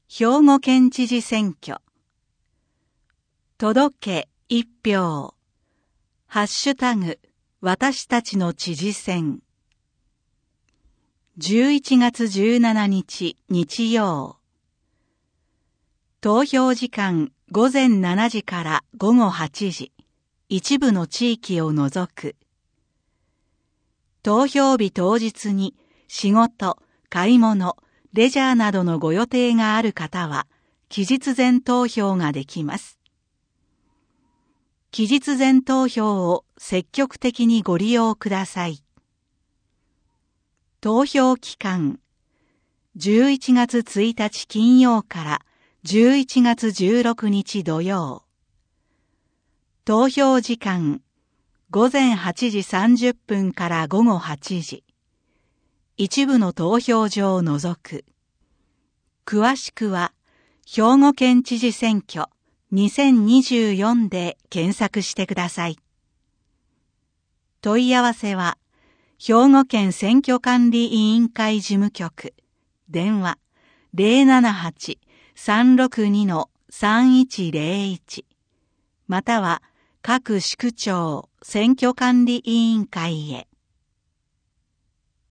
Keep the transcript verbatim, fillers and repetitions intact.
兵庫県知事選挙。届け一票。ハッシュタグ、私たちの知事選。じゅういちがつじゅうしちにち日曜。投票時間ごぜんしちじからごごはちじ。一部の地域を除く。投票日当日に仕事、買い物、レジャーなどのご予定がある方は、期日前投票ができます。期日前投票を積極的にご利用ください。投票期間、じゅういちがつついたち金曜からじゅういちがつじゅうろくにち土曜。投票時間、ごぜんはちじさんじゅっぷんからごごはちじ。一部の投票所を除く。詳しくは、兵庫県知事選挙にせんにじゅうよんで検索してください。問い合わせは、兵庫県選挙管理委員会事務局、電話 ゼロななはち さんろくに さんいちゼロいち、または各市区町選挙管理委員会へ。